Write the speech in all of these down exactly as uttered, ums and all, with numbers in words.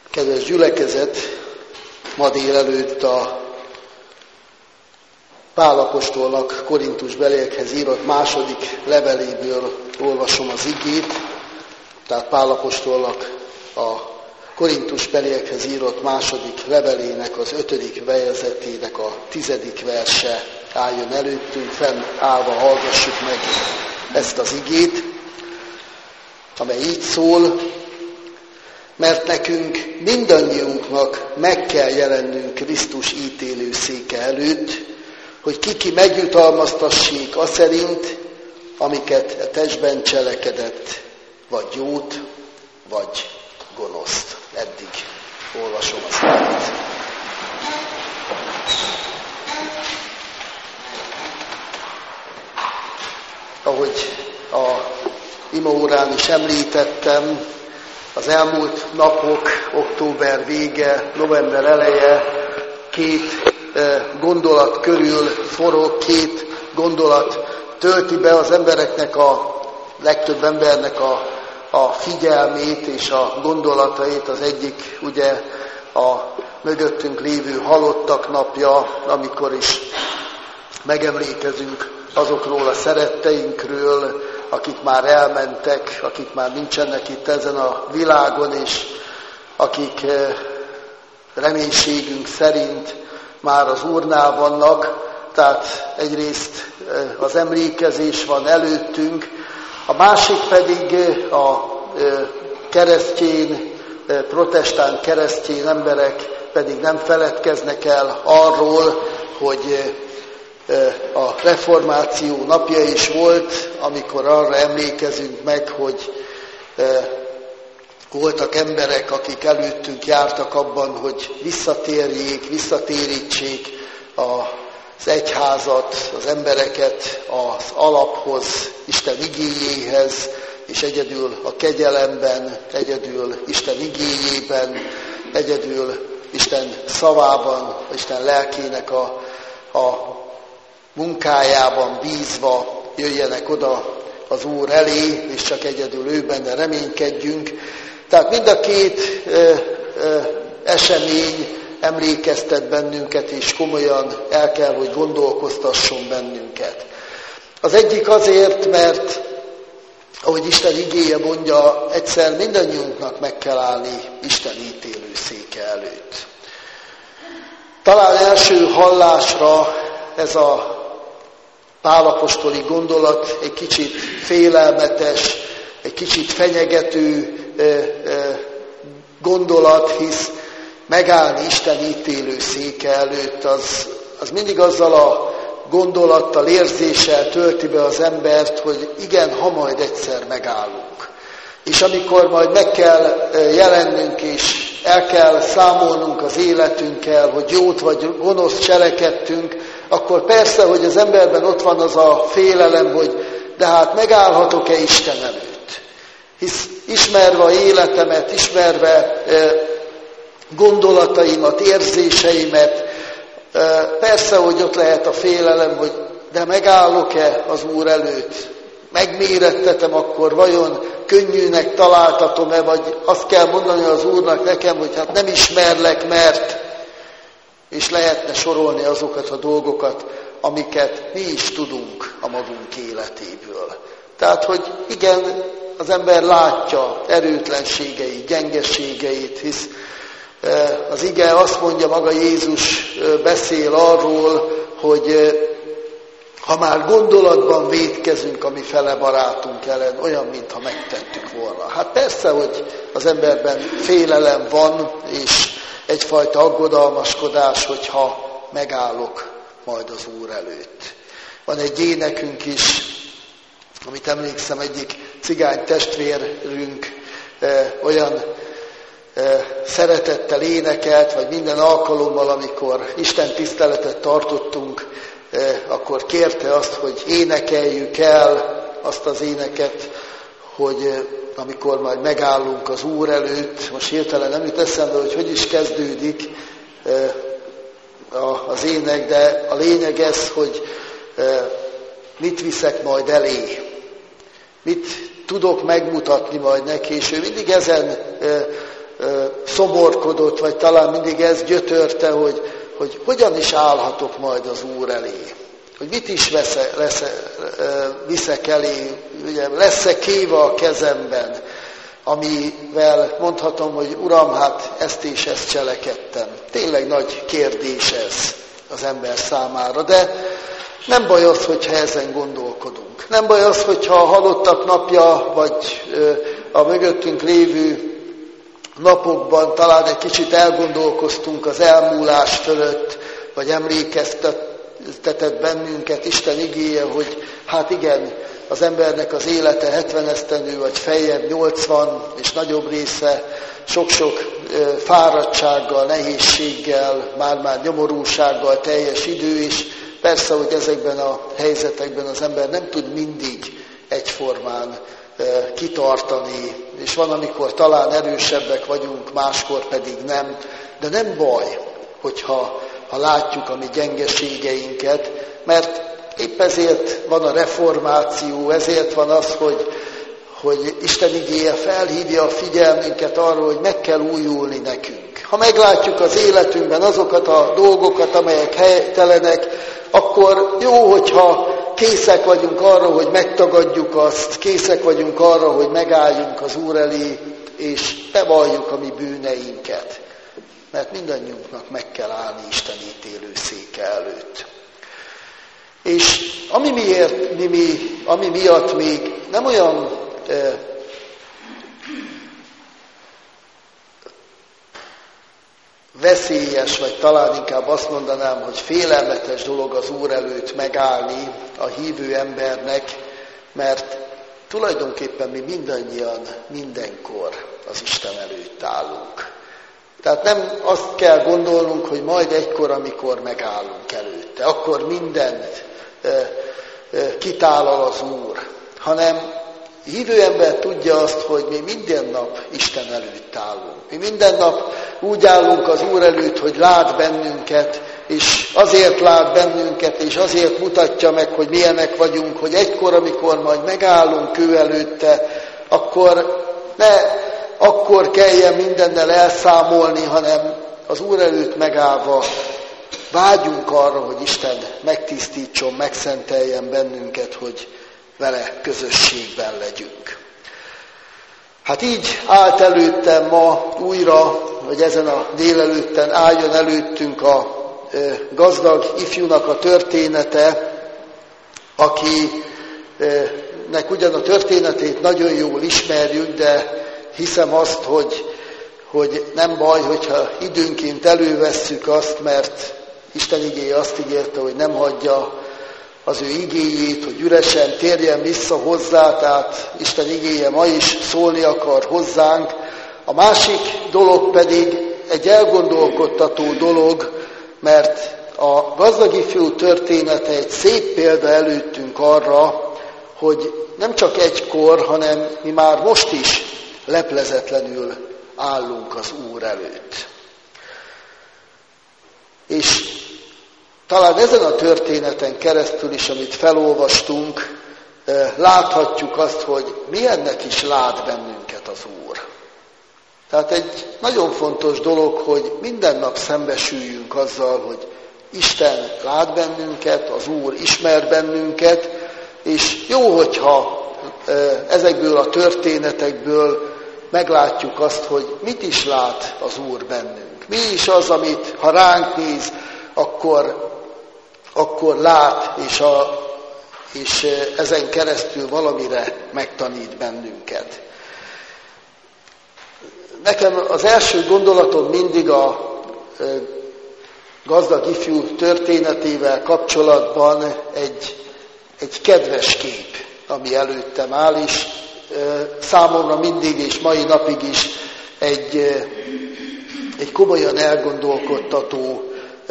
Kedves gyülekezet, ma délelőtt a Pál apostolnak Korintusbeliekhez írott második leveléből olvasom az igét, tehát Pál apostolnak a Korintusbeliekhez írott második levelének az ötödik fejezetének a tizedik verse álljon előttünk, fennállva hallgassuk meg ezt az igét, amely így szól: mert nekünk mindannyiunknak meg kell jelennünk Krisztus ítélő széke előtt, hogy ki-ki megjutalmaztassék aszerint, amiket a testben cselekedett, vagy jót, vagy gonoszt. Eddig olvasom az igét. Ahogy a imaórán is említettem, az elmúlt napok, október vége, november eleje két gondolat körül forog, két gondolat tölti be az embereknek, a legtöbb embernek a, a figyelmét és a gondolatait. Az egyik ugye a mögöttünk lévő halottak napja, amikor is megemlékezünk azokról a szeretteinkről, akik már elmentek, akik már nincsenek itt ezen a világon, és akik reménységünk szerint már az Úrnál vannak. Tehát egyrészt az emlékezés van előttünk, a másik pedig a keresztény, protestáns keresztény emberek pedig nem feledkeznek el arról, hogy a reformáció napja is volt, amikor arra emlékezünk meg, hogy voltak emberek, akik előttünk jártak abban, hogy visszatérjék, visszatérítsék az egyházat, az embereket az alaphoz, Isten igéjéhez, és egyedül a kegyelemben, egyedül Isten igéjében, egyedül Isten szavában, Isten lelkének a, a munkájában bízva jöjjenek oda az Úr elé, és csak egyedül ő benne reménykedjünk. Tehát mind a két ö, ö, esemény emlékeztet bennünket, és komolyan el kell, hogy gondolkoztasson bennünket. Az egyik azért, mert ahogy Isten igéje mondja, egyszer mindannyiunknak meg kell állni Isten ítélő széke előtt. Talán első hallásra ez a Pál apostoli gondolat egy kicsit félelmetes, egy kicsit fenyegető gondolat, hisz megállni Isten ítélő széke előtt, az, az mindig azzal a gondolattal, érzéssel tölti be az embert, hogy igen, ha majd egyszer megállunk. És amikor majd meg kell jelennünk, és el kell számolnunk az életünkkel, hogy jót vagy gonosz cselekedtünk, akkor persze, hogy az emberben ott van az a félelem, hogy de hát megállhatok-e Isten előtt? Hisz ismerve a életemet, ismerve gondolataimat, érzéseimet, persze, hogy ott lehet a félelem, hogy de megállok-e az Úr előtt? Megmérettetem, akkor vajon könnyűnek találtatom-e, vagy azt kell mondani az Úrnak nekem, hogy hát nem ismerlek, mert... És lehetne sorolni azokat a dolgokat, amiket mi is tudunk a magunk életéből. Tehát, hogy igen, az ember látja erőtlenségeit, gyengeségeit, hisz az ige azt mondja, maga Jézus beszél arról, hogy ha már gondolatban vétkezünk a mi fele barátunk ellen, olyan, mintha megtettük volna. Hát persze, hogy az emberben félelem van, és egyfajta aggodalmaskodás, hogyha megállok majd az Úr előtt. Van egy énekünk is, amit emlékszem, egyik cigány testvérünk eh, olyan eh, szeretettel énekelt, vagy minden alkalommal, amikor Isten tiszteletet tartottunk, eh, akkor kérte azt, hogy énekeljük el azt az éneket, hogy eh, amikor majd megállunk az Úr előtt, most hirtelen nem jut eszembe, hogy hogy is kezdődik az ének, de a lényeg ez, hogy mit viszek majd elé, mit tudok megmutatni majd neki, és ő mindig ezen szomorkodott, vagy talán mindig ez gyötörte, hogy, hogy hogyan is állhatok majd az Úr elé. Hogy mit is vesze, lesz, viszek elé, ugye, lesz-e kéva a kezemben, amivel mondhatom, hogy Uram, hát ezt és ezt cselekedtem. Tényleg nagy kérdés ez az ember számára, de nem baj az, hogyha ezen gondolkodunk. Nem baj az, hogyha a halottak napja, vagy a mögöttünk lévő napokban talán egy kicsit elgondolkoztunk az elmúlás fölött, vagy emlékeztetett bennünket Isten igéje, hogy hát igen, az embernek az élete hetven esztendő, vagy feljebb nyolcvan, és nagyobb része sok-sok fáradtsággal, nehézséggel, már-már nyomorúsággal teljes idő, és persze, hogy ezekben a helyzetekben az ember nem tud mindig egyformán kitartani, és van, amikor talán erősebbek vagyunk, máskor pedig nem, de nem baj, hogyha ha látjuk a mi gyengeségeinket, mert épp ezért van a reformáció, ezért van az, hogy, hogy Isten igéje felhívja a figyelmünket arra, hogy meg kell újulni nekünk. Ha meglátjuk az életünkben azokat a dolgokat, amelyek helytelenek, akkor jó, hogyha készek vagyunk arra, hogy megtagadjuk azt, készek vagyunk arra, hogy megálljunk az Úr elé, és bevalljuk a mi bűneinket. Mert mindannyiunknak meg kell állni Isten ítélő széke előtt. És ami, miért, mi, mi, ami miatt még nem olyan eh, veszélyes, vagy talán inkább azt mondanám, hogy félelmetes dolog az Úr előtt megállni a hívő embernek, mert tulajdonképpen mi mindannyian mindenkor az Isten előtt állunk. Tehát nem azt kell gondolnunk, hogy majd egykor, amikor megállunk előtte, akkor mindent e, e, kitálal az Úr, hanem hívő ember tudja azt, hogy mi minden nap Isten előtt állunk. Mi minden nap úgy állunk az Úr előtt, hogy lát bennünket, és azért lát bennünket, és azért mutatja meg, hogy milyenek vagyunk, hogy egykor, amikor majd megállunk ő előtte, akkor ne akkor kelljen mindennel elszámolni, hanem az Úr előtt megállva vágyunk arra, hogy Isten megtisztítson, megszenteljen bennünket, hogy vele közösségben legyünk. Hát így állt előttem ma újra, hogy ezen a délelőtten álljon előttünk a gazdag ifjúnak a története, akinek ugyan a történetét nagyon jól ismerjük, de hiszem azt, hogy, hogy nem baj, hogyha időnként elővesszük azt, mert Isten igéje azt ígérte, hogy nem hagyja az ő igéjét, hogy üresen térjen vissza hozzá, tehát Isten igéje ma is szólni akar hozzánk. A másik dolog pedig egy elgondolkodtató dolog, mert a gazdag ifjú története egy szép példa előttünk arra, hogy nem csak egykor, hanem mi már most is leplezetlenül állunk az Úr előtt. És talán ezen a történeten keresztül is, amit felolvastunk, láthatjuk azt, hogy milyennek is lát bennünket az Úr. Tehát egy nagyon fontos dolog, hogy minden nap szembesüljünk azzal, hogy Isten lát bennünket, az Úr ismer bennünket, és jó, hogyha ezekből a történetekből meglátjuk azt, hogy mit is lát az Úr bennünk. Mi is az, amit ha ránk néz, akkor, akkor lát, és, a, és ezen keresztül valamire megtanít bennünket. Nekem az első gondolatom mindig a gazdag ifjú történetével kapcsolatban egy, egy kedves kép, ami előttem áll, és számomra mindig és mai napig is egy, egy komolyan elgondolkodtató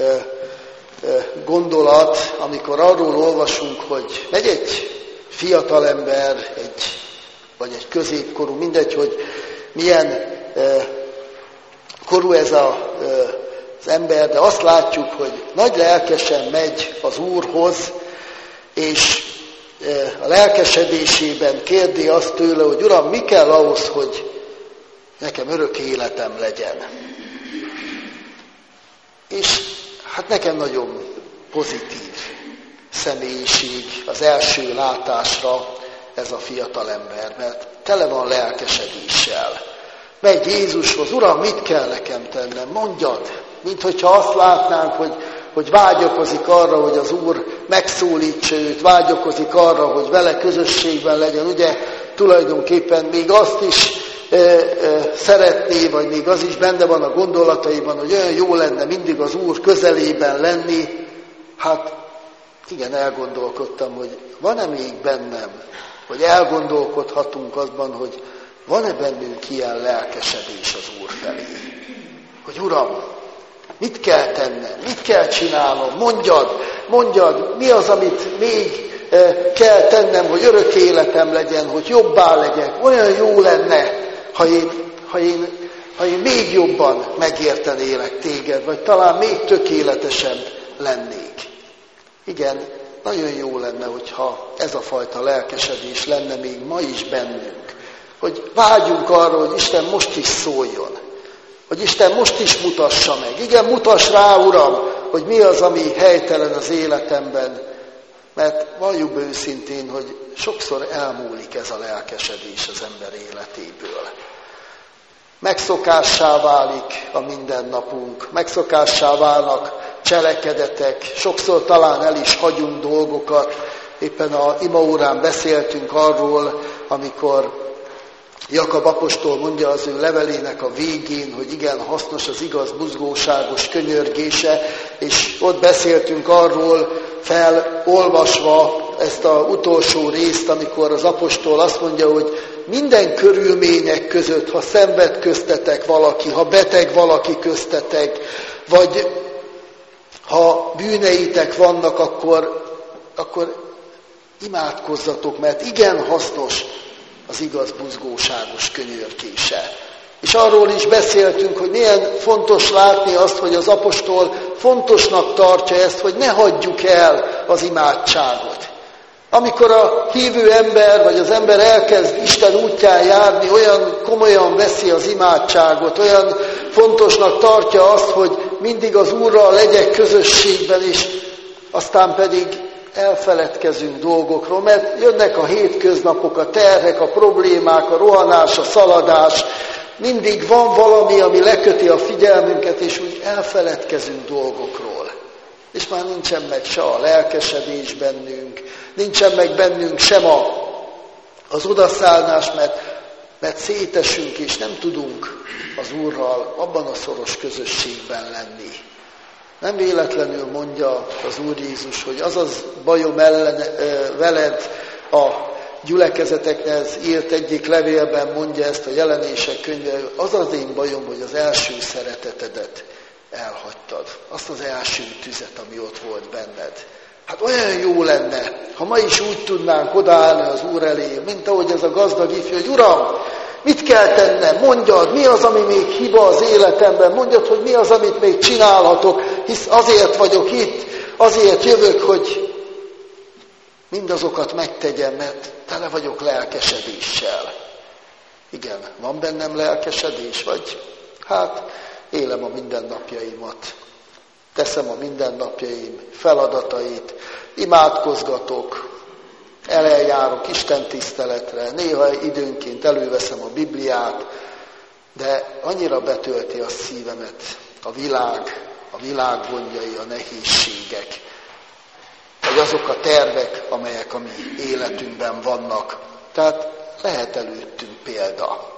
gondolat, amikor arról olvasunk, hogy megy egy fiatalember, egy, vagy egy középkorú, mindegy, hogy milyen korú ez a, az ember, de azt látjuk, hogy nagy lelkesen megy az Úrhoz, és a lelkesedésében kérdi azt tőle, hogy Uram, mi kell ahhoz, hogy nekem örök életem legyen. És hát nekem nagyon pozitív személyiség az első látásra ez a fiatalember, mert tele van lelkesedéssel. Megy Jézushoz, Uram, mit kell nekem tennem? Mondjad, mint hogyha azt látnánk, hogy, hogy vágyakozik arra, hogy az Úr megszólítsa őt, vágyakozik arra, hogy vele közösségben legyen. Ugye tulajdonképpen még azt is e, e, szeretné, vagy még az is benne van a gondolataiban, hogy olyan jó lenne mindig az Úr közelében lenni. Hát igen, elgondolkodtam, hogy van-e még bennem, hogy elgondolkodhatunk azban, hogy van-e bennünk ilyen lelkesedés az Úr felé? Hogy Uram, mit kell tennem, mit kell csinálnom, mondjad, mondjad, mi az, amit még kell tennem, hogy örök életem legyen, hogy jobbá legyek. Olyan jó lenne, ha én, ha én, ha én még jobban megértenélek téged, vagy talán még tökéletesebb lennék. Igen, nagyon jó lenne, hogyha ez a fajta lelkesedés lenne még ma is bennünk. Hogy vágyunk arra, hogy Isten most is szóljon. Hogy Isten most is mutassa meg. Igen, mutass rá, Uram, hogy mi az, ami helytelen az életemben. Mert valljuk be őszintén, hogy sokszor elmúlik ez a lelkesedés az ember életéből. Megszokássá válik a mindennapunk, megszokássá válnak cselekedetek, sokszor talán el is hagyunk dolgokat. Éppen a imaórán beszéltünk arról, amikor Jakab apostol mondja az ő levelének a végén, hogy igen, hasznos az igaz, buzgóságos könyörgése, és ott beszéltünk arról, felolvasva ezt az utolsó részt, amikor az apostol azt mondja, hogy minden körülmények között, ha szenved köztetek valaki, ha beteg valaki köztetek, vagy ha bűneitek vannak, akkor, akkor imádkozzatok, mert igen hasznos az igaz buzgóságos könyörgése. És arról is beszéltünk, hogy milyen fontos látni azt, hogy az apostol fontosnak tartja ezt, hogy ne hagyjuk el az imádságot. Amikor a hívő ember, vagy az ember elkezd Isten útján járni, olyan komolyan veszi az imádságot, olyan fontosnak tartja azt, hogy mindig az Úrral legyek közösségben, és aztán pedig elfeledkezünk dolgokról, mert jönnek a hétköznapok, a terhek, a problémák, a rohanás, a szaladás, mindig van valami, ami leköti a figyelmünket, és úgy elfeledkezünk dolgokról. És már nincsen meg se a lelkesedés bennünk, nincsen meg bennünk sem a, az odaszállás, mert, mert szétesünk, és nem tudunk az Úrral abban a szoros közösségben lenni. Nem véletlenül mondja az Úr Jézus, hogy az az bajom ellen, veled a gyülekezetekhez írt egyik levélben mondja ezt a Jelenések könyve, az az én bajom, hogy az első szeretetedet elhagytad. Azt az első tüzet, ami ott volt benned. Hát olyan jó lenne, ha ma is úgy tudnánk odaállni az Úr elé, mint ahogy ez a gazdag ifjú, hogy Uram, mit kell tennem? Mondjad, mi az, ami még hiba az életemben? Mondjad, hogy mi az, amit még csinálhatok, hisz azért vagyok itt, azért jövök, hogy mindazokat megtegyem, mert tele vagyok lelkesedéssel. Igen, van bennem lelkesedés, vagy hát élem a mindennapjaimat. Teszem a mindennapjaim feladatait, imádkozgatok, eljárok Isten tiszteletre, néha időnként előveszem a Bibliát, de annyira betölti a szívemet a világ, a világ gondjai, a nehézségek, vagy azok a tervek, amelyek a mi életünkben vannak. Tehát lehet előttünk példa.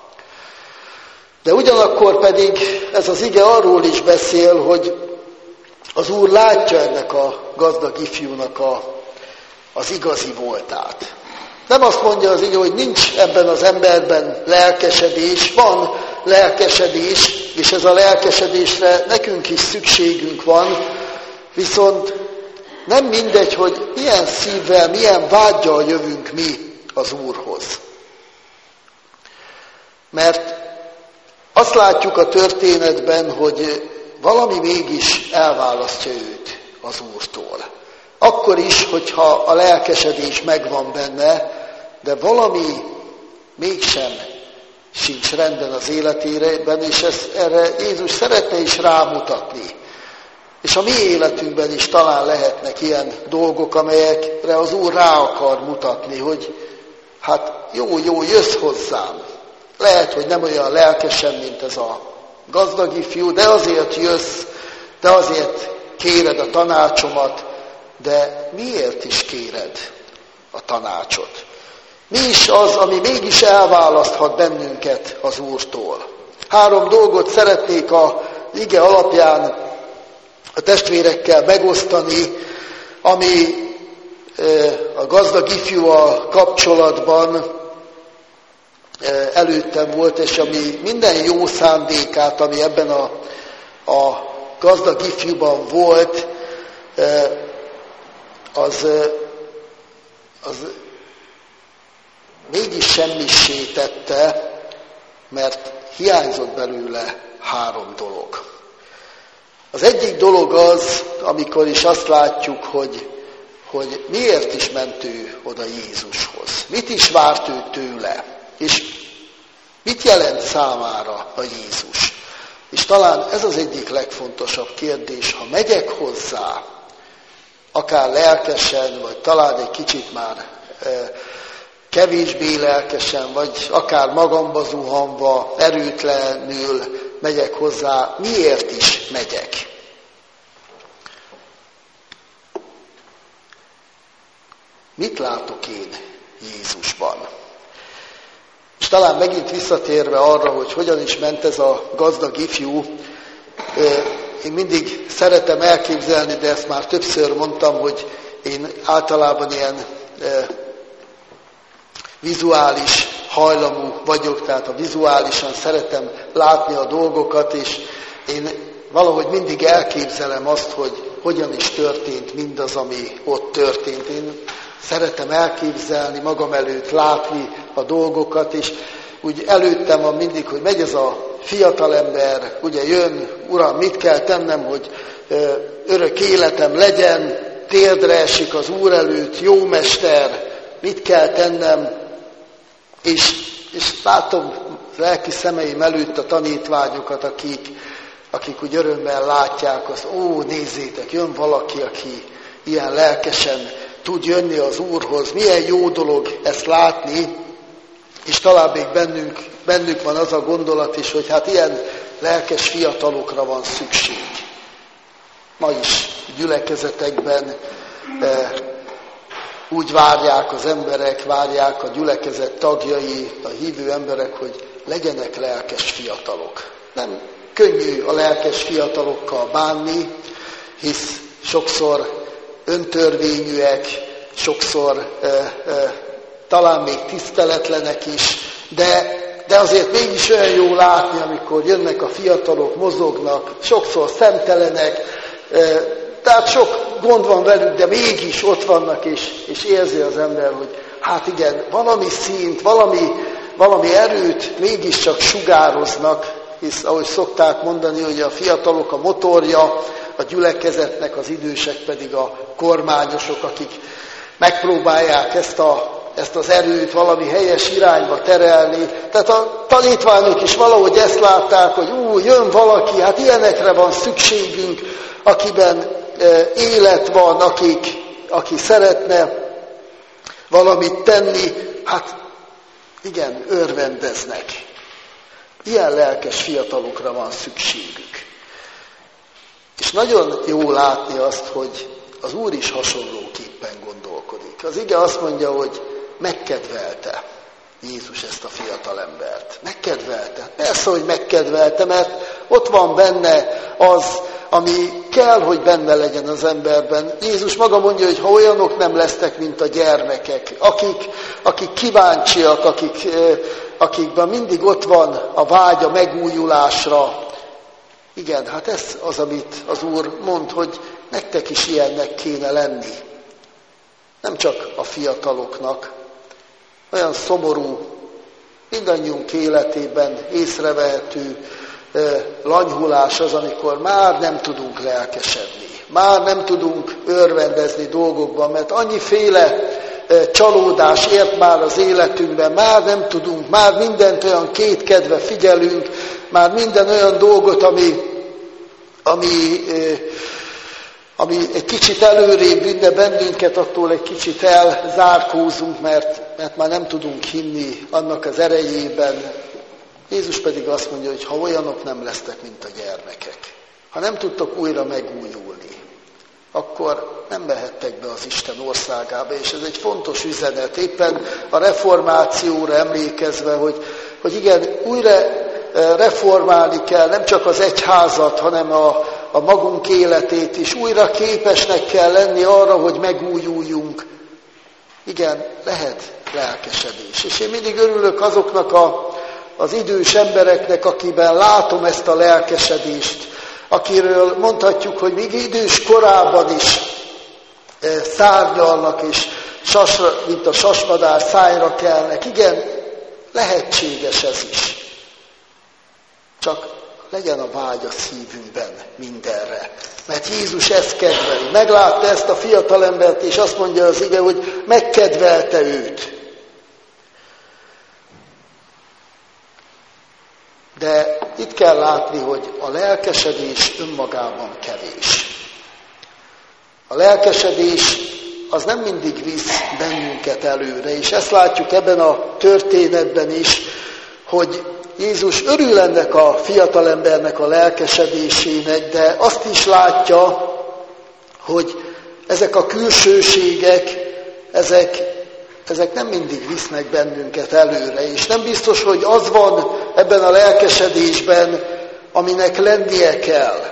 De ugyanakkor pedig ez az ige arról is beszél, hogy az Úr látja ennek a gazdag ifjúnak a, az igazi voltát. Nem azt mondja az ige, hogy nincs ebben az emberben lelkesedés, van lelkesedés, és ez a lelkesedésre nekünk is szükségünk van, viszont nem mindegy, hogy milyen szívvel, milyen vággyal jövünk mi az Úrhoz. Mert azt látjuk a történetben, hogy valami mégis elválasztja őt az Úrtól. Akkor is, hogyha a lelkesedés megvan benne, de valami mégsem sincs rendben az életében, és ezt, erre Jézus szeretne is rámutatni. És a mi életünkben is talán lehetnek ilyen dolgok, amelyekre az Úr rá akar mutatni, hogy hát jó, jó, jössz hozzám. Lehet, hogy nem olyan lelkesen, mint ez a gazdag ifjú, de azért jössz, de azért kéred a tanácsomat, de miért is kéred a tanácsot? Mi is az, ami mégis elválaszthat bennünket az Úrtól? Három dolgot szeretnék az ige alapján a testvérekkel megosztani, ami a gazdag ifjúval kapcsolatban előttem volt, és ami minden jó szándékát, ami ebben a, a gazdag ifjúban volt, az, az mégis semmissé tette, mert hiányzott belőle három dolog. Az egyik dolog az, amikor is azt látjuk, hogy, hogy miért is ment ő oda Jézushoz. Mit is várt ő tőle, és mit jelent számára a Jézus. És talán ez az egyik legfontosabb kérdés, ha megyek hozzá, akár lelkesen, vagy talán egy kicsit már e, kevésbé lelkesen, vagy akár magamba zuhanva, erőtlenül megyek hozzá, miért is megyek? Mit látok én Jézusban? És talán megint visszatérve arra, hogy hogyan is ment ez a gazdag ifjú, én mindig szeretem elképzelni, de ezt már többször mondtam, hogy én általában ilyen vizuális hajlamú vagyok, tehát a vizuálisan szeretem látni a dolgokat, és én valahogy mindig elképzelem azt, hogy hogyan is történt mindaz, ami ott történt. Én szeretem elképzelni, magam előtt látni a dolgokat, és úgy előttem van mindig, hogy megy ez a fiatalember, ugye jön, Uram, mit kell tennem, hogy örök életem legyen, térdre esik az Úr előtt, jó mester, mit kell tennem, és, és látom lelki szemeim előtt a tanítványokat, akik, akik úgy örömmel látják, azt, ó, nézzétek, jön valaki, aki ilyen lelkesen tud jönni az Úrhoz, milyen jó dolog ezt látni, és talán még bennünk, bennük van az a gondolat is, hogy hát ilyen lelkes fiatalokra van szükség. Ma is gyülekezetekben eh, úgy várják az emberek, várják a gyülekezet tagjai, a hívő emberek, hogy legyenek lelkes fiatalok. Nem könnyű a lelkes fiatalokkal bánni, hisz sokszor öntörvényűek, sokszor e, e, talán még tiszteletlenek is, de, de azért mégis olyan jó látni, amikor jönnek a fiatalok, mozognak, sokszor szemtelenek, e, tehát sok gond van velük, de mégis ott vannak, és, és érzi az ember, hogy hát igen, valami színt, valami, valami erőt mégiscsak sugároznak, hisz ahogy szokták mondani, hogy a fiatalok a motorja, a gyülekezetnek, az idősek pedig a kormányosok, akik megpróbálják ezt, a, ezt az erőt valami helyes irányba terelni. Tehát a tanítványok is valahogy ezt látták, hogy ú, jön valaki, hát ilyenekre van szükségünk, akiben e, élet van, akik, aki szeretne valamit tenni, hát igen, örvendeznek. Ilyen lelkes fiatalokra van szükségük. És nagyon jó látni azt, hogy az Úr is hasonlóképpen gondolkodik. Az ige azt mondja, hogy megkedvelte Jézus ezt a fiatalembert. Megkedvelte. Persze, hogy megkedvelte, mert ott van benne az, ami kell, hogy benne legyen az emberben. Jézus maga mondja, hogy ha olyanok nem lesznek, mint a gyermekek, akik, akik kíváncsiak, akik, akikben mindig ott van a vágy a megújulásra. Igen, hát ez az, amit az Úr mond, hogy nektek is ilyennek kéne lenni. Nem csak a fiataloknak. Olyan szomorú, mindannyiunk életében észrevehető eh, lanyhulás az, amikor már nem tudunk lelkesedni. Már nem tudunk örvendezni dolgokban, mert annyiféle csalódás ért már az életünkben, már nem tudunk, már mindent olyan kétkedve figyelünk, már minden olyan dolgot, ami, ami, ami egy kicsit előrébb vinne bennünket, attól egy kicsit elzárkózunk, mert, mert már nem tudunk hinni annak az erejében. Jézus pedig azt mondja, hogy ha olyanok nem lesztek, mint a gyermekek, ha nem tudtok újra megújulni, akkor nem mehettek be az Isten országába, és ez egy fontos üzenet, éppen a reformációra emlékezve, hogy, hogy igen, újra reformálni kell nem csak az egyházat, hanem a, a magunk életét is, újra képesnek kell lenni arra, hogy megújuljunk. Igen, lehet lelkesedés. És én mindig örülök azoknak a, az idős embereknek, akiben látom ezt a lelkesedést, akiről mondhatjuk, hogy még idős korában is szárnyalnak, és sasra, mint a sasmadár szájra kelnek. Igen, lehetséges ez is. Csak legyen a vágy a szívünkben mindenre. Mert Jézus ezt kedveli. Meglátta ezt a fiatalembert, és azt mondja az ige, hogy megkedvelte őt. De itt kell látni, hogy a lelkesedés önmagában kevés. A lelkesedés az nem mindig visz bennünket előre, és ezt látjuk ebben a történetben is, hogy Jézus örül ennek a fiatalembernek a lelkesedésének, de azt is látja, hogy ezek a külsőségek, ezek, ezek nem mindig visznek bennünket előre, és nem biztos, hogy az van ebben a lelkesedésben, aminek lennie kell.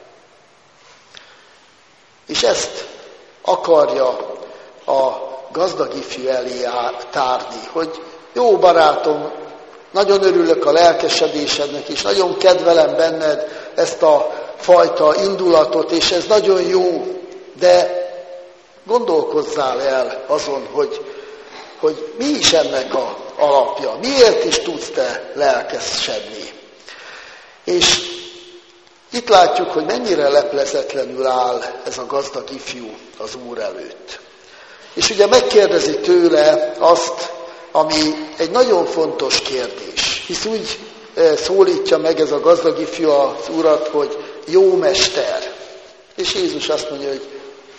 És ezt akarja a gazdag ifjú elé tárni, hogy jó barátom, nagyon örülök a lelkesedésednek, és nagyon kedvelem benned ezt a fajta indulatot, és ez nagyon jó, de gondolkozzál el azon, hogy, hogy mi is ennek a alapja, miért is tudsz te lelkesedni. És itt látjuk, hogy mennyire leplezetlenül áll ez a gazdag ifjú az Úr előtt. És ugye megkérdezi tőle azt, ami egy nagyon fontos kérdés, hisz úgy szólítja meg ez a gazdag ifjú az Urat, hogy jó mester. És Jézus azt mondja, hogy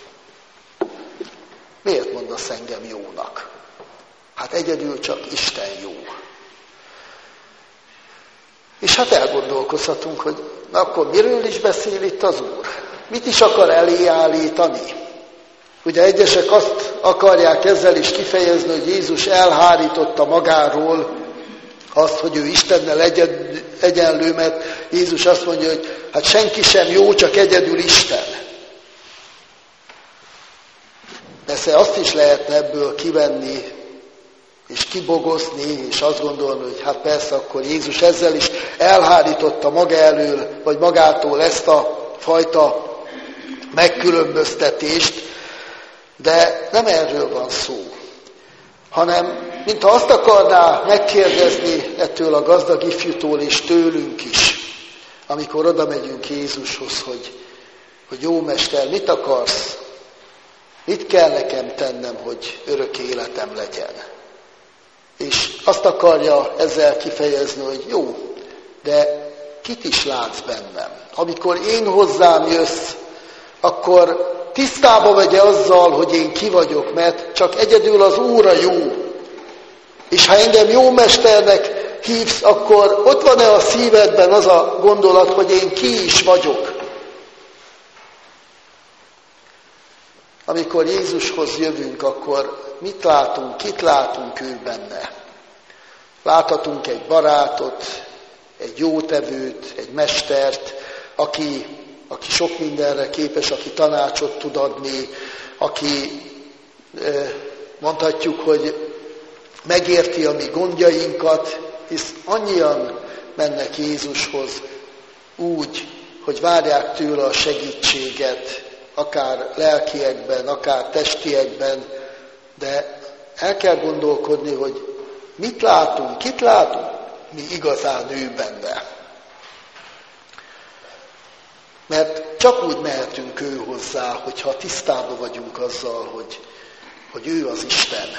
miért mondasz engem jónak? Hát egyedül csak Isten jó. És hát elgondolkozhatunk, hogy na akkor miről is beszél itt az Úr? Mit is akar elé állítani? Ugye egyesek azt akarják ezzel is kifejezni, hogy Jézus elhárította magáról azt, hogy ő Istennel egyen, egyenlő, mert Jézus azt mondja, hogy hát senki sem jó, csak egyedül Isten. Persze azt is lehetne ebből kivenni, és kibogozni, és azt gondolni, hogy hát persze akkor Jézus ezzel is elhárította maga elől, vagy magától ezt a fajta megkülönböztetést, de nem erről van szó, hanem mintha azt akarná megkérdezni ettől a gazdag ifjútól és tőlünk is, amikor oda megyünk Jézushoz, hogy, hogy jó mester, mit akarsz? Mit kell nekem tennem, hogy örök életem legyen? És azt akarja ezzel kifejezni, hogy jó, de kit is látsz bennem? Amikor én hozzám jössz, akkor tisztába vegye azzal, hogy én ki vagyok, mert csak egyedül az Úr a jó. És ha engem jó mesternek hívsz, akkor ott van-e a szívedben az a gondolat, hogy én ki is vagyok? Amikor Jézushoz jövünk, akkor mit látunk, kit látunk ő benne? Láthatunk egy barátot, egy jótevőt, egy mestert, aki, aki sok mindenre képes, aki tanácsot tud adni, aki mondhatjuk, hogy megérti a mi gondjainkat, hisz annyian mennek Jézushoz úgy, hogy várják tőle a segítséget, akár lelkiekben, akár testiekben, de el kell gondolkodni, hogy mit látunk, kit látunk, mi igazán ő benne. Mert csak úgy mehetünk ő hozzá, hogyha tisztában vagyunk azzal, hogy, hogy ő az Isten.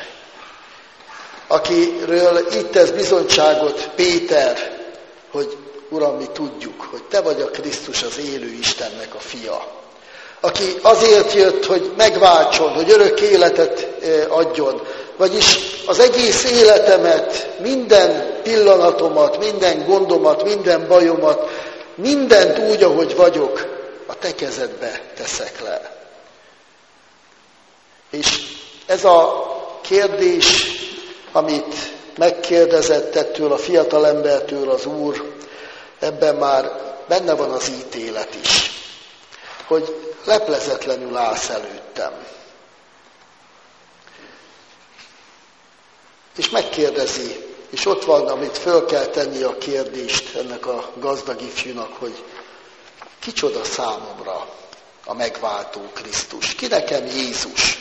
Akiről így tesz bizonyságot Péter, hogy Uram, mi tudjuk, hogy te vagy a Krisztus, az élő Istennek a fia. Aki azért jött, hogy megváltson, hogy örök életet adjon, vagyis az egész életemet, minden pillanatomat, minden gondomat, minden bajomat, mindent úgy, ahogy vagyok, a te kezedbe teszek le. És ez a kérdés, amit megkérdezett ettől a fiatalembertől az Úr, ebben már benne van az ítélet is, hogy leplezetlenül állsz előttem. És megkérdezi, és ott van, amit föl kell tenni a kérdést ennek a gazdag ifjúnak, hogy kicsoda számomra a megváltó Krisztus, ki nekem Jézus.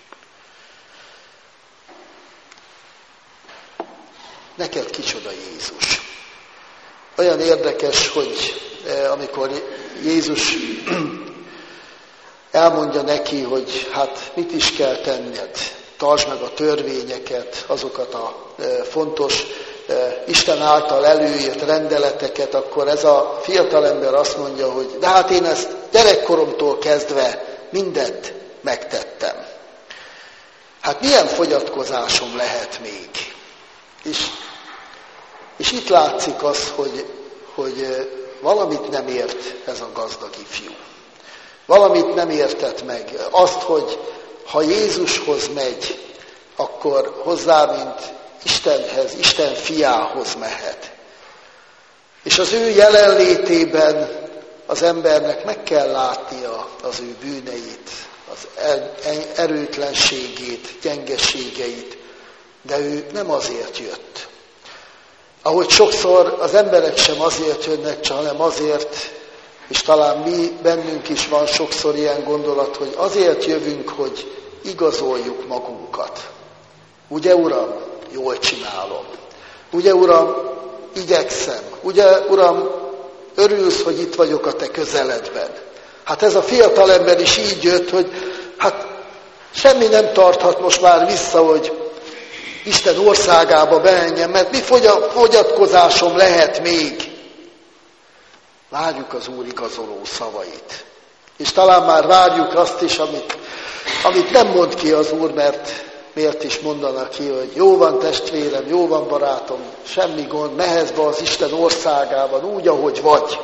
Neked kicsoda Jézus. Olyan érdekes, hogy amikor Jézus elmondja neki, hogy hát mit is kell tenned, tartsd meg a törvényeket, azokat a fontos Isten által előírt rendeleteket, akkor ez a fiatalember azt mondja, hogy de hát én ezt gyerekkoromtól kezdve mindent megtettem. Hát milyen fogyatkozásom lehet még? És, és itt látszik az, hogy, hogy valamit nem ért ez a gazdag ifjú. Valamit nem értett meg. Azt, hogy ha Jézushoz megy, akkor hozzá, mint Istenhez, Isten fiához mehet. És az ő jelenlétében az embernek meg kell látnia az ő bűneit, az erőtlenségét, gyengeségeit, de ő nem azért jött. Ahogy sokszor az emberek sem azért jönnek, hanem azért, és talán mi bennünk is van sokszor ilyen gondolat, hogy azért jövünk, hogy igazoljuk magunkat. Ugye, Uram, jól csinálom. Ugye, Uram, igyekszem. Ugye, Uram, örülsz, hogy itt vagyok a te közeledben. Hát ez a fiatalember is így jött, hogy hát semmi nem tarthat most már vissza, hogy Isten országába bemenjen, mert mi fogyatkozásom lehet még. Várjuk az Úr igazoló szavait. És talán már várjuk azt is, amit, amit nem mond ki az Úr, mert miért is mondanak ki, hogy jó van testvérem, jó van barátom, semmi gond, mehetsz be az Isten országában úgy, ahogy vagy.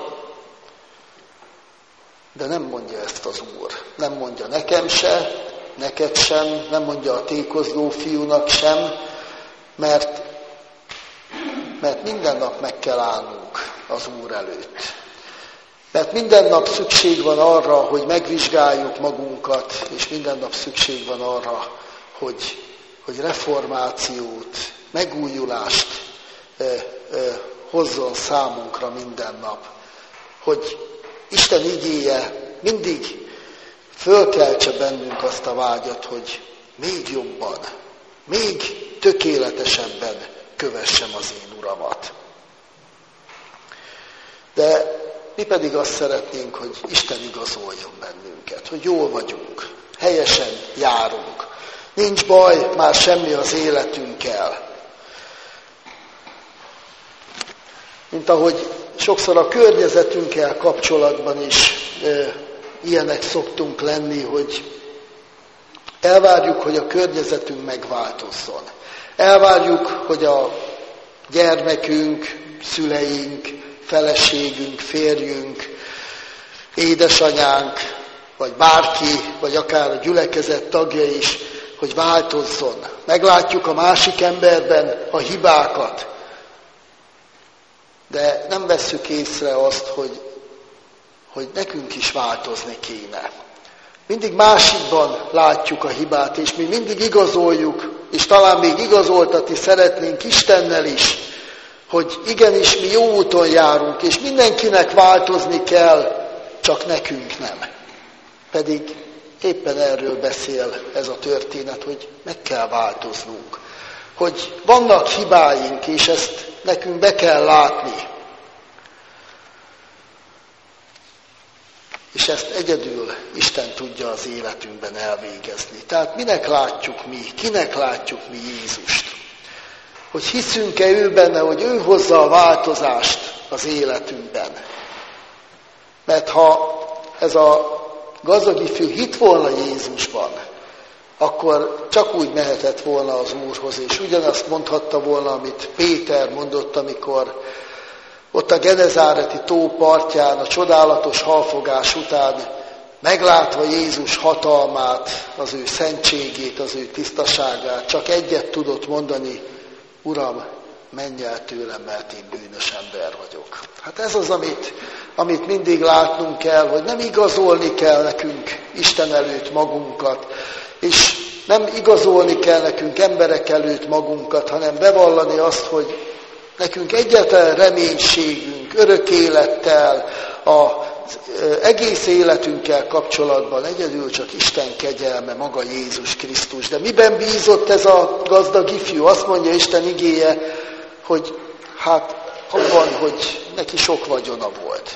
De nem mondja ezt az Úr. Nem mondja nekem se, neked sem, nem mondja a tékozló fiúnak sem, mert, mert minden nap meg kell állnunk az Úr előtt. Mert minden nap szükség van arra, hogy megvizsgáljuk magunkat, és minden nap szükség van arra, hogy, hogy reformációt, megújulást eh, eh, hozzon számunkra minden nap. Hogy Isten igéje mindig fölkeltse bennünk azt a vágyat, hogy még jobban, még tökéletesebben kövessem az én Uramat. De mi pedig azt szeretnénk, hogy Isten igazoljon bennünket, hogy jól vagyunk, helyesen járunk. Nincs baj már semmi az életünkkel. Mint ahogy sokszor a környezetünkkel kapcsolatban is e, ilyenek szoktunk lenni, hogy elvárjuk, hogy a környezetünk megváltozzon. Elvárjuk, hogy a gyermekünk, szüleink, feleségünk, férjünk, édesanyánk, vagy bárki, vagy akár a gyülekezet tagja is, hogy változzon. Meglátjuk a másik emberben a hibákat, de nem vesszük észre azt, hogy, hogy nekünk is változni kéne. Mindig másikban látjuk a hibát, és mi mindig igazoljuk, és talán még igazoltatni szeretnénk Istennel is, hogy igenis mi jó úton járunk, és mindenkinek változni kell, csak nekünk nem. Pedig éppen erről beszél ez a történet, hogy meg kell változnunk. Hogy vannak hibáink, és ezt nekünk be kell látni. És ezt egyedül Isten tudja az életünkben elvégezni. Tehát minek látjuk mi, kinek látjuk mi Jézust? Hogy hiszünk-e ő benne, hogy ő hozza a változást az életünkben. Mert ha ez a gazdag ifjú hitt volna Jézusban, akkor csak úgy mehetett volna az Úrhoz, és ugyanazt mondhatta volna, amit Péter mondott, amikor ott a Genezáreti tó partján, a csodálatos halfogás után, meglátva Jézus hatalmát, az ő szentségét, az ő tisztaságát, csak egyet tudott mondani: Uram, menj el tőlem, mert én bűnös ember vagyok. Hát ez az, amit, amit mindig látnunk kell, hogy nem igazolni kell nekünk Isten előtt magunkat, és nem igazolni kell nekünk emberek előtt magunkat, hanem bevallani azt, hogy nekünk egyetlen reménységünk, örök élettel, az egész életünkkel kapcsolatban egyedül csak Isten kegyelme, maga Jézus Krisztus. De miben bízott ez a gazdag ifjú? Azt mondja Isten igéje, hogy hát abban, hogy neki sok vagyona volt.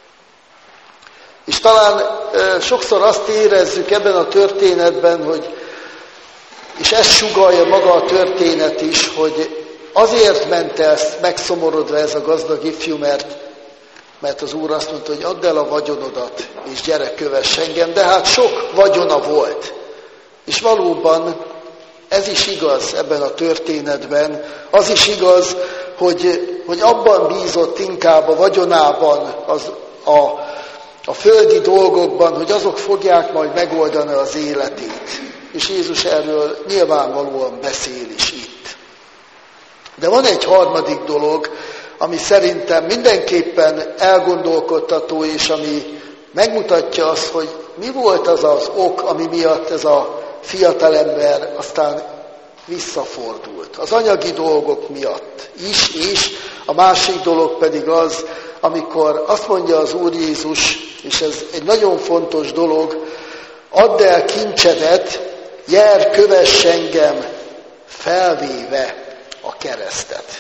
És talán e, sokszor azt érezzük ebben a történetben, hogy, és ezt sugallja maga a történet is, hogy azért ment el megszomorodva ez a gazdag ifjú, mert, mert az Úr azt mondta, hogy add el a vagyonodat, és gyere, kövess engem, de hát sok vagyona volt. És valóban ez is igaz ebben a történetben, az is igaz, hogy, hogy abban bízott inkább a vagyonában, az, a, a földi dolgokban, hogy azok fogják majd megoldani az életét. És Jézus erről nyilvánvalóan beszél is itt. De van egy harmadik dolog, ami szerintem mindenképpen elgondolkodtató, és ami megmutatja azt, hogy mi volt az az ok, ami miatt ez a fiatalember aztán visszafordult. Az anyagi dolgok miatt is, és a másik dolog pedig az, amikor azt mondja az Úr Jézus, és ez egy nagyon fontos dolog: add el kincsedet, jár, kövess engem, felvéve a keresztet.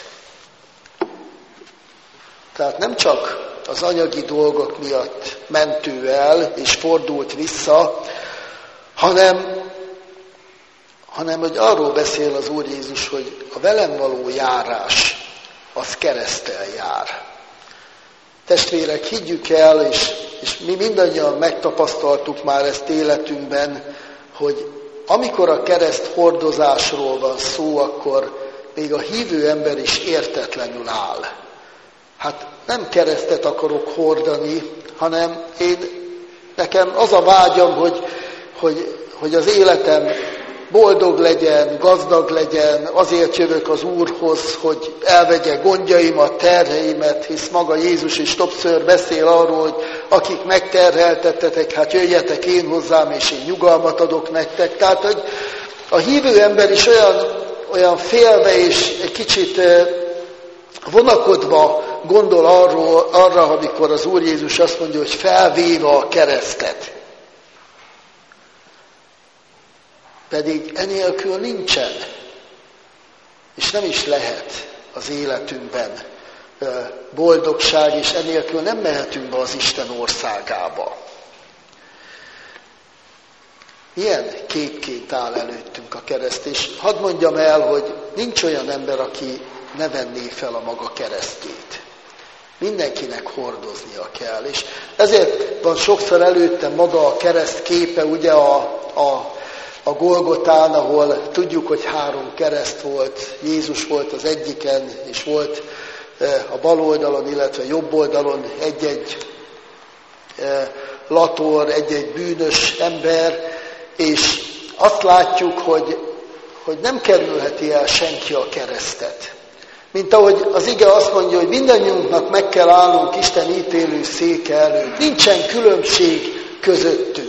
Tehát nem csak az anyagi dolgok miatt ment ő el és fordult vissza, hanem, hanem hogy arról beszél az Úr Jézus, hogy a velem való járás az kereszttel jár. Testvérek, higgyük el, és, és mi mindannyian megtapasztaltuk már ezt életünkben, hogy amikor a kereszt hordozásról van szó, akkor még a hívő ember is értetlenül áll. Hát nem keresztet akarok hordani, hanem én, nekem az a vágyam, hogy, hogy, hogy az életem boldog legyen, gazdag legyen, azért jövök az Úrhoz, hogy elvegye gondjaimat, terheimet, hisz maga Jézus is többször beszél arról, hogy akik megterheltettetek, hát jöjjetek én hozzám, és én nyugalmat adok nektek. Tehát, hogy a hívő ember is olyan, olyan félve és egy kicsit vonakodva gondol arról, arra, amikor az Úr Jézus azt mondja, hogy felvéve a keresztet. Pedig enélkül nincsen, és nem is lehet az életünkben boldogság, és enélkül nem mehetünk be az Isten országába. Milyen képként áll előttünk a kereszt, és hadd mondjam el, hogy nincs olyan ember, aki ne venné fel a maga keresztjét. Mindenkinek hordoznia kell, és ezért van sokszor előttem maga a kereszt képe, ugye a, a A Golgotán, ahol tudjuk, hogy három kereszt volt, Jézus volt az egyiken, és volt a bal oldalon, illetve jobb oldalon egy-egy lator, egy-egy bűnös ember, és azt látjuk, hogy, hogy nem kerülheti el senki a keresztet. Mint ahogy az ige azt mondja, hogy mindannyiunknak meg kell állnunk Isten ítélő széke előtt. Nincsen különbség közöttünk.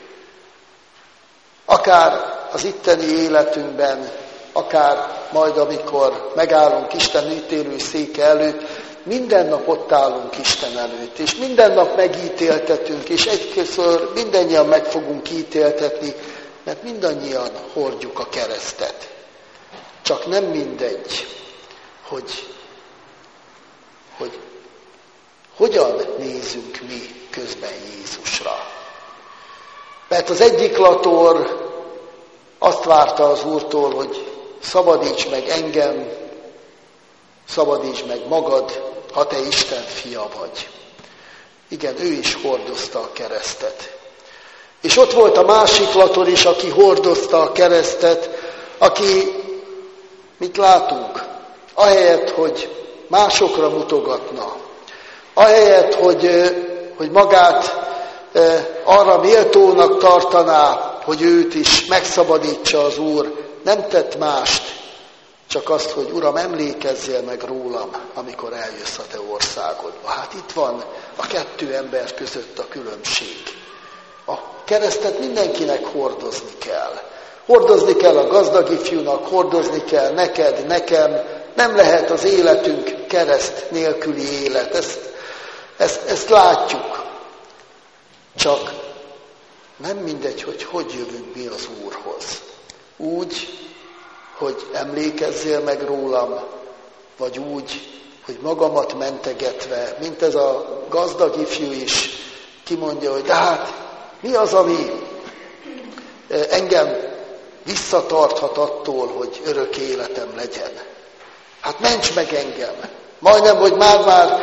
Akár az itteni életünkben, akár majd, amikor megállunk Isten ítélő széke előtt, minden nap ott állunk Isten előtt, és minden nap megítéltetünk, és egyköször mindannyian meg fogunk ítéltetni, mert mindannyian hordjuk a keresztet. Csak nem mindegy, hogy, hogy hogyan nézünk mi közben Jézusra. Mert az egyik lator azt várta az Úrtól, hogy szabadíts meg engem, szabadíts meg magad, ha te Isten fia vagy. Igen, ő is hordozta a keresztet. És ott volt a másik lator is, aki hordozta a keresztet, aki, mit látunk? Ahelyett, hogy másokra mutogatna, ahelyett, hogy, hogy magát arra méltónak tartaná, hogy őt is megszabadítsa az Úr, nem tett mást, csak azt, hogy Uram, emlékezzél meg rólam, amikor eljössz a te országodba. Hát itt van a kettő ember között a különbség. A keresztet mindenkinek hordozni kell. Hordozni kell a gazdag ifjúnak, hordozni kell neked, nekem. Nem lehet az életünk kereszt nélküli élet. Ezt, ezt, ezt látjuk. Csak nem mindegy, hogy hogy jövünk mi az Úrhoz. Úgy, hogy emlékezzél meg rólam, vagy úgy, hogy magamat mentegetve, mint ez a gazdag ifjú is kimondja, hogy de hát mi az, ami engem visszatarthat attól, hogy örök életem legyen. Hát ments meg engem. Majdnem, hogy már-már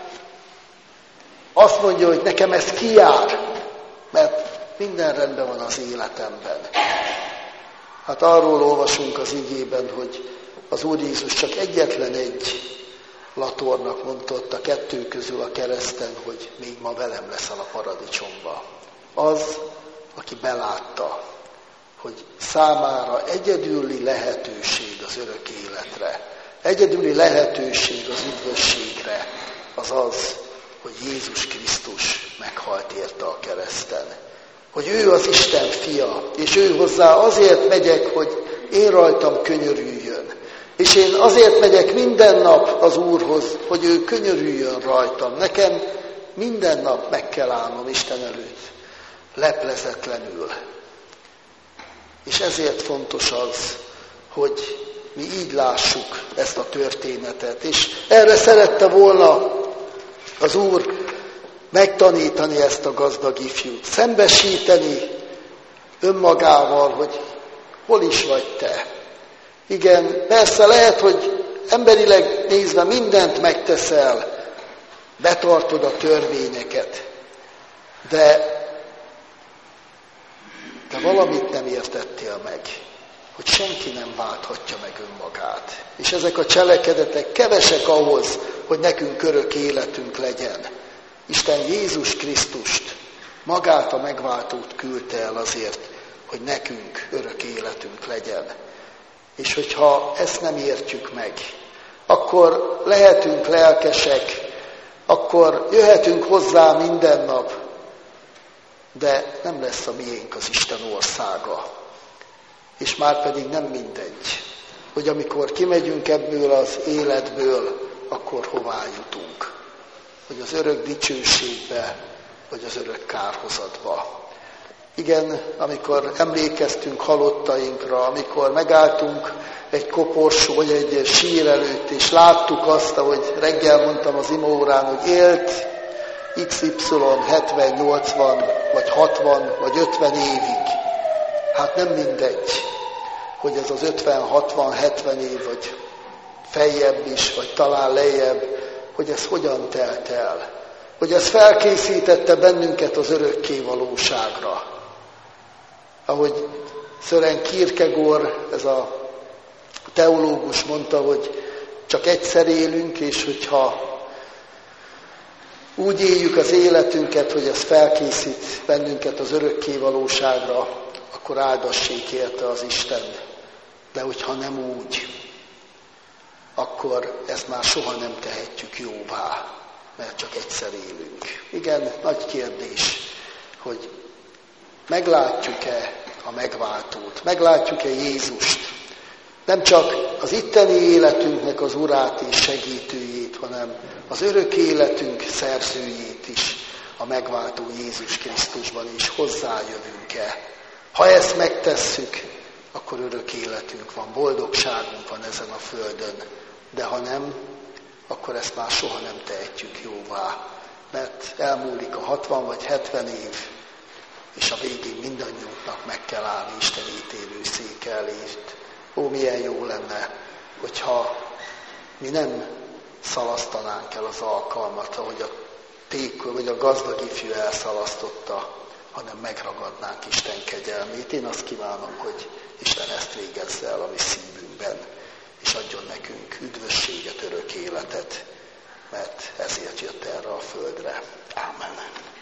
azt mondja, hogy nekem ez kijár, mert minden rendben van az életemben. Hát arról olvasunk az igében, hogy az Úr Jézus csak egyetlen egy latornak mondta ott a kettő közül a kereszten, hogy még ma velem leszel a paradicsomba. Az, aki belátta, hogy számára egyedüli lehetőség az örök életre, egyedüli lehetőség az üdvösségre, az az, hogy Jézus Krisztus meghalt érte a kereszten. Hogy ő az Isten fia, és ő hozzá azért megyek, hogy én rajtam könyörüljön. És én azért megyek minden nap az Úrhoz, hogy ő könyörüljön rajtam. Nekem minden nap meg kell állnom Isten előtt, leplezetlenül. És ezért fontos az, hogy mi így lássuk ezt a történetet. És erre szerette volna az Úr megtanítani ezt a gazdag ifjút, szembesíteni önmagával, hogy hol is vagy te. Igen, persze lehet, hogy emberileg nézve mindent megteszel, betartod a törvényeket, de, de valamit nem értettél meg, hogy senki nem válthatja meg önmagát. És ezek a cselekedetek kevesek ahhoz, hogy nekünk örök életünk legyen. Isten Jézus Krisztust, magát a megváltót küldte el azért, hogy nekünk örök életünk legyen. És hogyha ezt nem értjük meg, akkor lehetünk lelkesek, akkor jöhetünk hozzá minden nap, de nem lesz a miénk az Isten országa. És már pedig nem mindegy, hogy amikor kimegyünk ebből az életből, akkor hová jutunk. Hogy az örök dicsőségbe, vagy az örök kárhozatba. Igen, amikor emlékeztünk halottainkra, amikor megálltunk egy koporsó, vagy egy sír előtt, és láttuk azt, ahogy reggel mondtam az imaórán, hogy élt iksz ipszilon hetven, nyolcvan, vagy hatvan, vagy ötven évig. Hát nem mindegy, hogy ez az ötven, hatvan, hetven év, vagy feljebb is, vagy talán lejjebb, hogy ez hogyan telt el. Hogy ez felkészítette bennünket az örökké valóságra. Ahogy Søren Kierkegaard, ez a teológus mondta, hogy csak egyszer élünk, és hogyha úgy éljük az életünket, hogy ez felkészít bennünket az örökké valóságra, akkor áldassék érte az Isten. De hogyha nem úgy, akkor ezt már soha nem tehetjük jóvá, mert csak egyszer élünk. Igen, nagy kérdés, hogy meglátjuk-e a megváltót, meglátjuk-e Jézust, nem csak az itteni életünknek az urát és segítőjét, hanem az örök életünk szerzőjét is, a megváltó Jézus Krisztusban is hozzájövünk-e. Ha ezt megtesszük, akkor örök életünk van, boldogságunk van ezen a földön. De ha nem, akkor ezt már soha nem tehetjük jóvá. mert elmúlik a hatvan vagy hetven év, és a végén mindannyiunknak meg kell állni Isten ítélő szék elé. Ó, milyen jó lenne, hogyha mi nem szalasztanánk el az alkalmat, ahogy a tékor, vagy a gazdag ifjú elszalasztotta, hanem megragadnánk Isten kegyelmét. Én azt kívánom, hogy Isten ezt végezze el a mi szívünkben, és adjon nekünk üdvösséget, örök életet, mert ezért jött erre a földre. Ámen.